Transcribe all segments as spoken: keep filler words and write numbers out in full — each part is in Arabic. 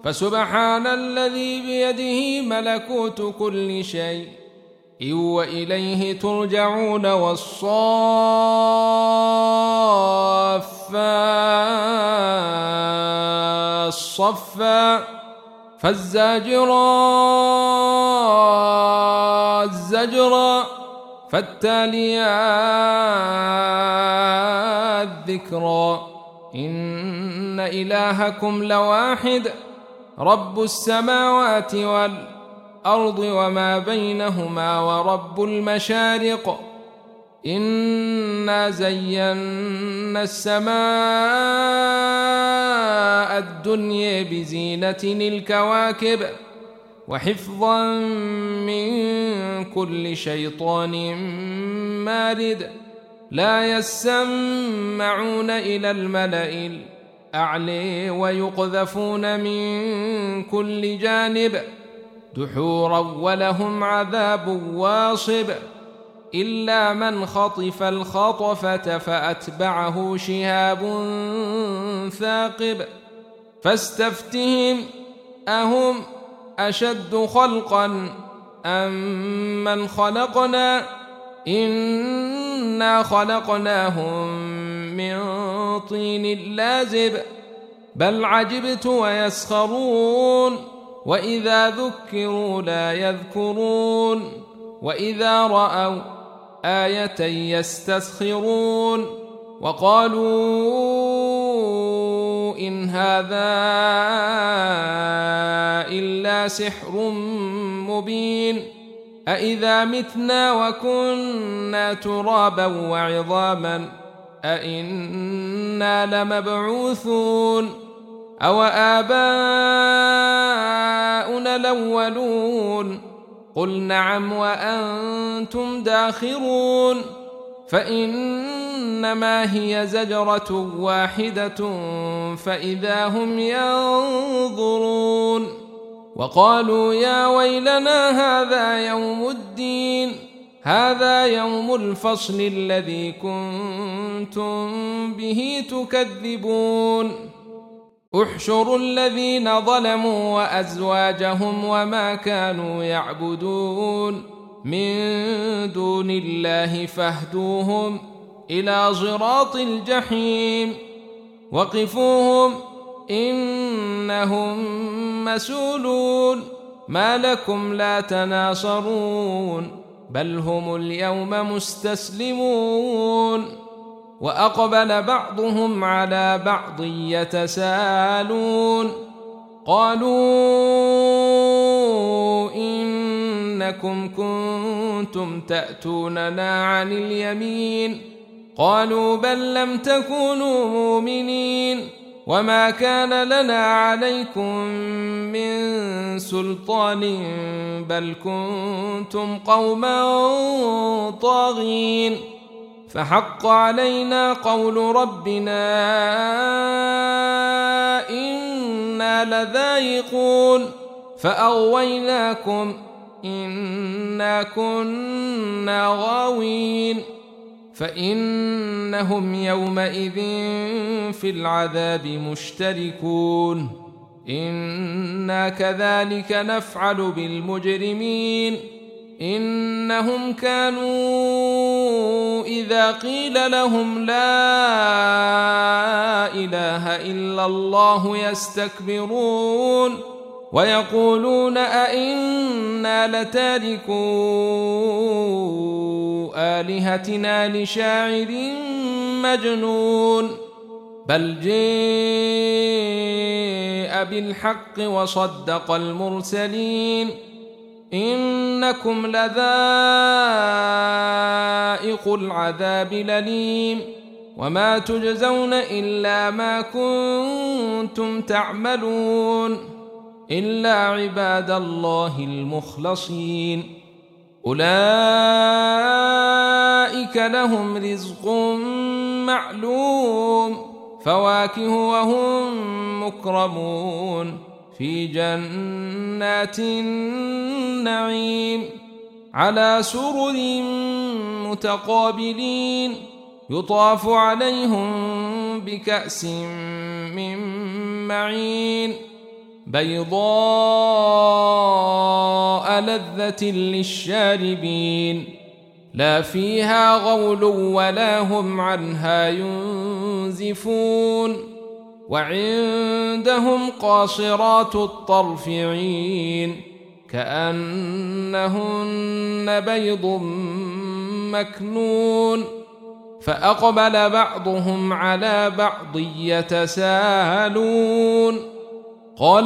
فسبحان الذي بيده ملكوت كل شيء وإليه ترجعون. والصافات صفا فالزاجرات زجرا فالتاليات ذكرا. إن إلهكم لواحد رب السماوات والأرض وما بينهما ورب المشارق. إنا زينا السماء الدنيا بزينة الكواكب وحفظا من كل شيطان مارد. لا يسمعون إلى الملأ الأعلى ويقذفون من كل جانب دحورا ولهم عذاب واصب. إلا من خطف الخطفة فأتبعه شهاب ثاقب. فاستفتهم أهم أشد خلقا أم من خلقنا إنا خلقناهم من طين لازب. بل عجبت ويسخرون وإذا ذكروا لا يذكرون وإذا رأوا آية يستسخرون وقالوا إن هذا إلا سحر مبين. أإذا متنا وكنا ترابا وعظاما أإنا لمبعوثون أو آباؤنا الأولون. قل نعم وأنتم داخرون. فإنما هي زجرة واحدة فإذا هم ينظرون. وقالوا يا ويلنا هذا يوم الدين هذا يوم الفصل الذي كنتم به تكذبون. احشروا الذين ظلموا وأزواجهم وما كانوا يعبدون من دون الله فاهدوهم إلى صراط الجحيم. وقفوهم إنهم مسؤولون. ما لكم لا تناصرون بل هم اليوم مستسلمون. وأقبل بعضهم على بعض يتساءلون قالوا إنكم كنتم تأتوننا عن اليمين. قالوا بل لم تكونوا مؤمنين وما كان لنا عليكم من سلطان بل كنتم قوما طاغين. فحق علينا قول ربنا إنا لذائقون فأغويناكم إنا كنا غاوين. فإنهم يومئذ في العذاب مشتركون. إنا كذلك نفعل بالمجرمين. إنهم كانوا إذا قيل لهم لا إله إلا الله يستكبرون ويقولون أئنا لتاركو آلهتنا لشاعر مجنون. بل جاء بالحق وصدق المرسلين. إنكم لذائق العذاب الأليم وما تجزون إلا ما كنتم تعملون إلا عباد الله المخلصين. أولئك لهم رزق معلوم فواكه وهم مكرمون في جنات النعيم على سرر متقابلين. يطاف عليهم بكأس من معين بيضاء لذة للشاربين لا فيها غول ولا هم عنها ينزفون وعندهم قاصرات الطرف عين كأنهن بيض مكنون فأقبل بعضهم على بعض يتساءلون قال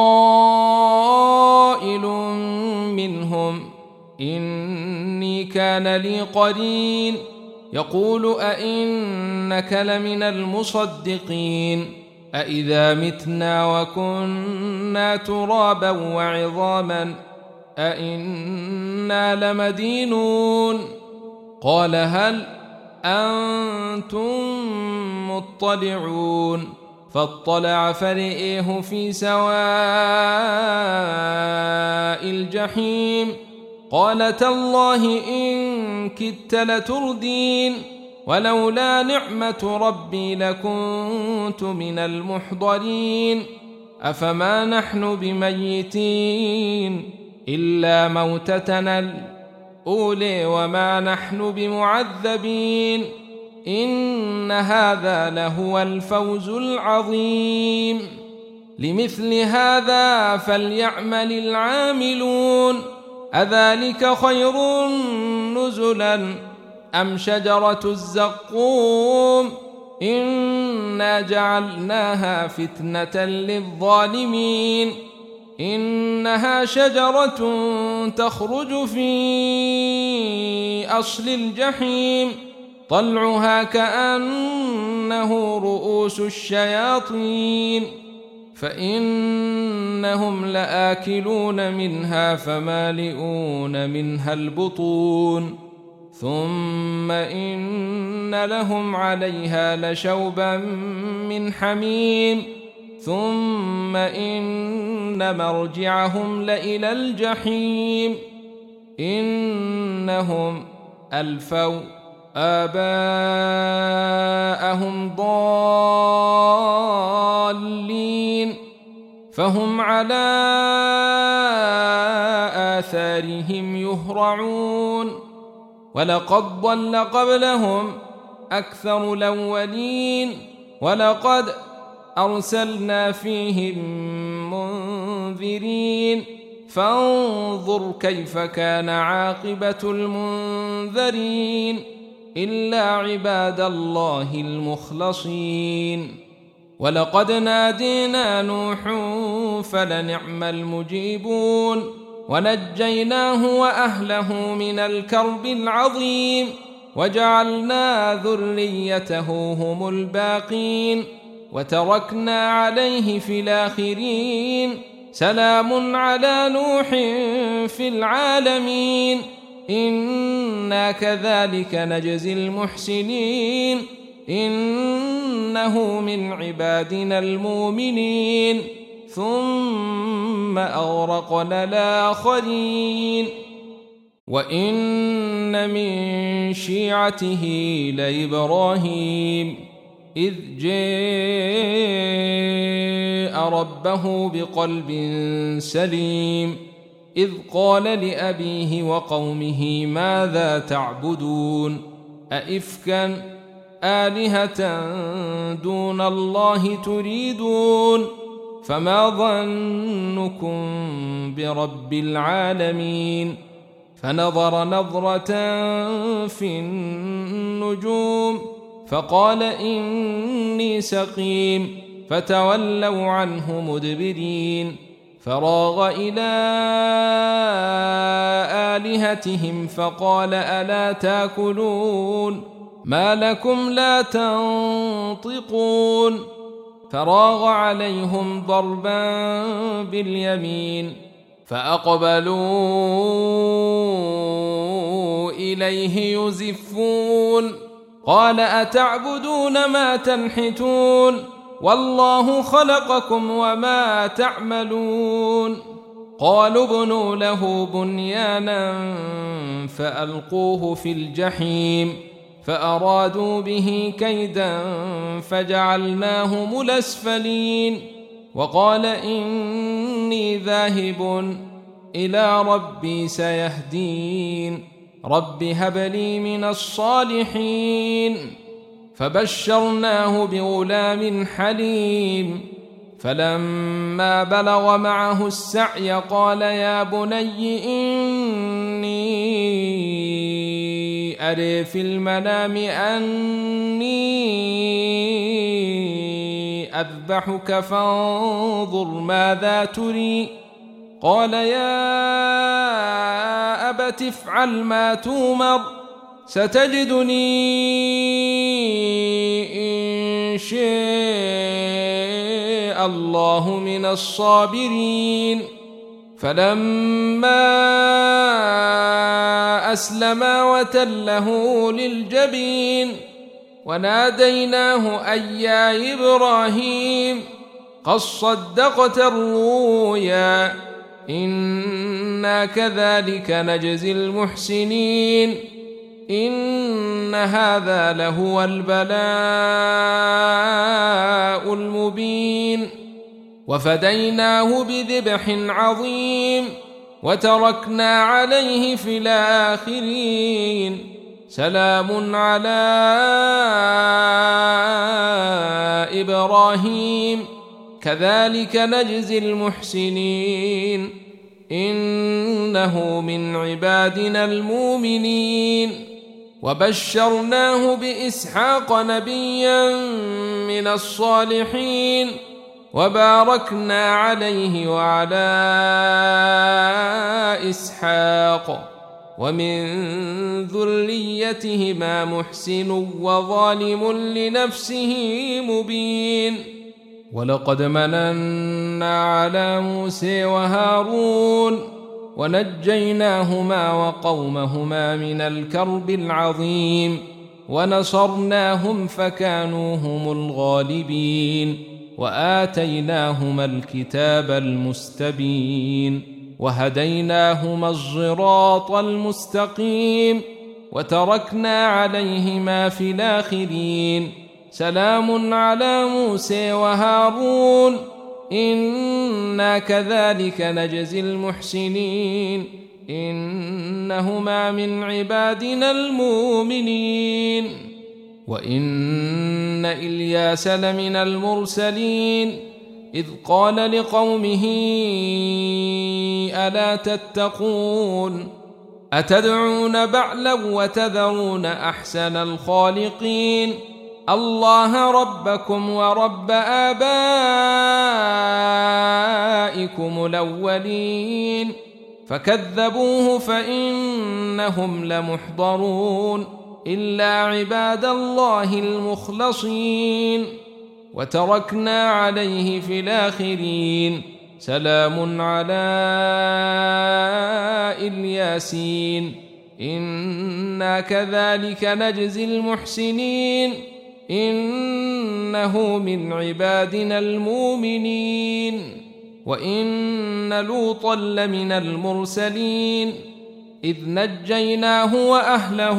قائل منهم إني كان لي قرين يقول أئنك لمن المصدقين أئذا متنا وكنا ترابا وعظاما أئنا لمدينون قال هل أنتم مطلعون فاطلع فرئيه في سواء الجحيم قال تالله إن كدت لتردين ولولا نعمة ربي لكنت من المحضرين أفما نحن بميتين إلا موتتنا الأولى وما نحن بمعذبين إن هذا لهو الفوز العظيم لمثل هذا فليعمل العاملون أذلك خير نزلا أم شجرة الزقوم إنا جعلناها فتنة للظالمين إنها شجرة تخرج في أصل الجحيم طلعها كأنه رؤوس الشياطين فإنهم لآكلون منها فمالئون منها البطون ثم إن لهم عليها لشوبا من حميم ثم إن مرجعهم لإلى الجحيم إنهم ألفوا آباءهم ضالين فهم على آثارهم يهرعون ولقد ضل قبلهم أكثر الأولين ولقد أرسلنا فيهم منذرين فانظر كيف كان عاقبة المنذرين إلا عباد الله المخلصين ولقد نادينا نوح فلنعم المجيبون ونجيناه وأهله من الكرب العظيم وجعلنا ذريته هم الباقين وتركنا عليه في الآخرين سلام على نوح في العالمين إنا كذلك نجزي المحسنين إنه من عبادنا المؤمنين ثم أغرقنا الآخرين وإن من شيعته لإبراهيم إذ جاء ربه بقلب سليم إذ قال لأبيه وقومه ماذا تعبدون أئفكا آلهة دون الله تريدون فما ظنكم برب العالمين فنظر نظرة في النجوم فقال إني سقيم فتولوا عنه مدبرين فراغ إلى آلهتهم فقال ألا تاكلون ما لكم لا تنطقون فراغ عليهم ضربا باليمين فأقبلوا إليه يزفون قال أتعبدون ما تنحتون والله خلقكم وما تعملون قالوا ابنوا له بنيانا فألقوه في الجحيم فأرادوا به كيدا فجعلناهم الأسفلين وقال إني ذاهب إلى ربي سيهدين رب هب لي من الصالحين. فبشرناه بغلام حليم. فلما بلغ معه السعي قال يا بني إني أرى في المنام أني أذبحك فانظر ماذا تري. قال يا أبت افعل ما تومر ستجدني إن شاء الله من الصابرين. فلما أسلما وتله للجبين وناديناه أي يا إبراهيم قد صدقت الرؤيا إنا كذلك نجزي المحسنين إن هذا لهو البلاء المبين. وفديناه بذبح عظيم وتركنا عليه في الآخرين سلام على إبراهيم كذلك نجزي المحسنين إنه من عبادنا المؤمنين. وبشرناه بإسحاق نبيا من الصالحين وباركنا عليه وعلى إسحاق ومن ذريتهما محسن وظالم لنفسه مبين. ولقد مننا على موسى وهارون ونجيناهما وقومهما من الكرب العظيم ونصرناهم فكانوا هم الغالبين وآتيناهما الكتاب المستبين وهديناهما الصراط المستقيم وتركنا عليهما في الآخرين سلام على موسى وهارون إنا كذلك نجزي المحسنين إنهما من عبادنا المؤمنين. وإن إلياس لمن المرسلين إذ قال لقومه ألا تتقون أتدعون بعلا وتذرون أحسن الخالقين الله ربكم ورب آبائكم الأولين. فكذبوه فإنهم لمحضرون إلا عباد الله المخلصين. وتركنا عليه في الآخرين سلام على الياسين إنا كذلك نجزي المحسنين إنه من عبادنا المؤمنين. وإن لوطا لمن المرسلين إذ نجيناه وأهله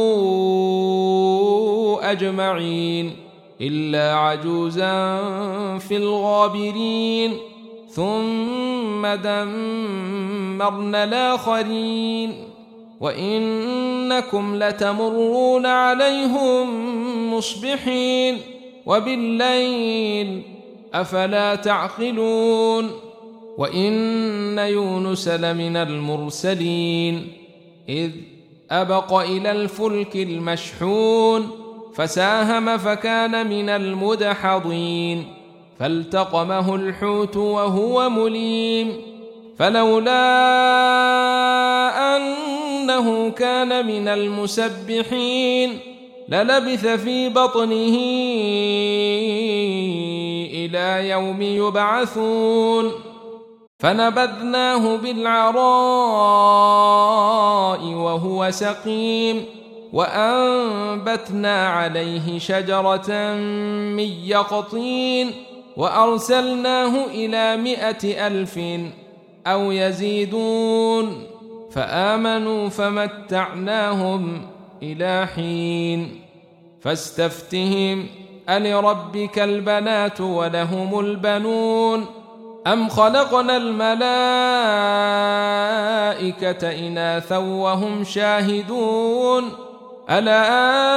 أجمعين إلا عجوزا في الغابرين ثم دمرنا الآخرين. وإنكم لتمرون عليهم مصبحين وبالليل أفلا تعقلون. وإن يونس لمن المرسلين إذ أبق إلى الفلك المشحون فساهم فكان من المدحضين فالتقمه الحوت وهو مليم فلولا أنه كان من المسبحين للبث في بطنه إلى يوم يبعثون فنبذناه بالعراء وهو سقيم وأنبتنا عليه شجرة من يقطين وأرسلناه إلى مائة ألف أو يزيدون فآمنوا فمتعناهم إلى حين. فاستفتهم ألربك البنات ولهم البنون أم خلقنا الملائكة إناثا وهم شاهدون ألا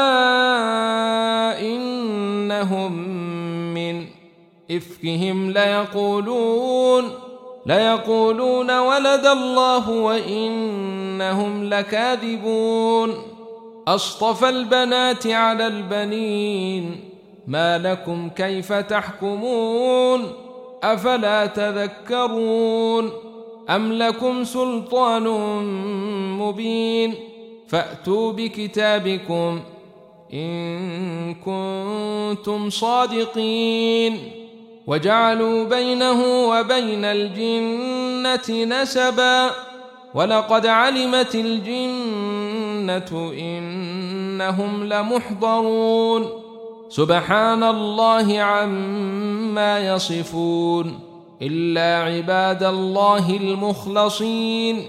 إنهم من إفكهم ليقولون ليقولون ولد الله وإنهم لكاذبون أصطفى البنات على البنين ما لكم كيف تحكمون أفلا تذكرون أم لكم سلطان مبين فأتوا بكتابكم إن كنتم صادقين وجعلوا بينه وبين الجنة نسبا ولقد علمت الجنة إنهم لمحضرون سبحان الله عما يصفون إلا عباد الله المخلصين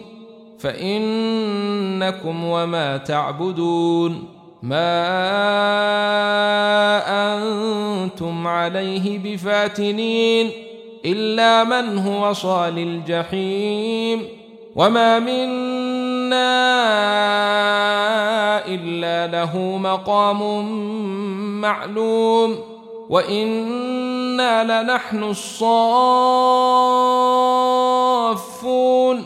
فإنكم وما تعبدون ما أنتم عليه بفاتنين إلا من هو صال الجحيم وما منا إلا له مقام معلوم وإنا لنحن الصافون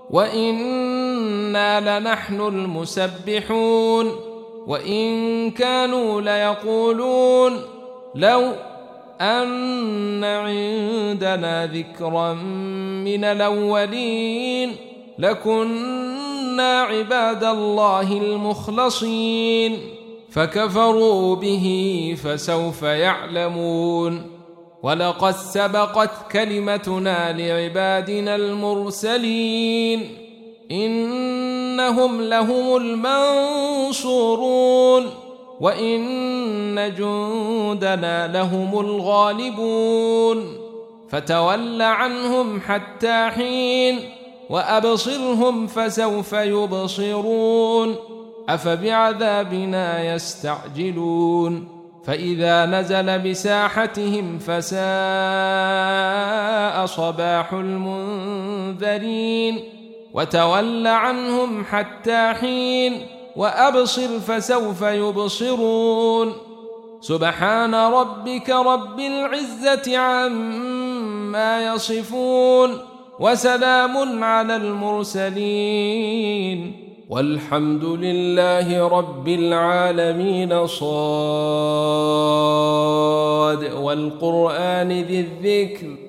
وإنا لنحن المسبحون وإن كانوا ليقولون لو أن عندنا ذكرا من الأولين لكنا عباد الله المخلصين فكفروا به فسوف يعلمون ولقد سبقت كلمتنا لعبادنا المرسلين إنهم لهم المنصورون وإن جندنا لهم الغالبون فتول عنهم حتى حين وأبصرهم فسوف يبصرون أفبعذابنا يستعجلون فإذا نزل بساحتهم فساء صباح المنذرين وتول عنهم حتى حين وأبصر فسوف يبصرون سبحان ربك رب العزة عما يصفون وسلام على المرسلين والحمد لله رب العالمين صاد والقرآن ذي الذكر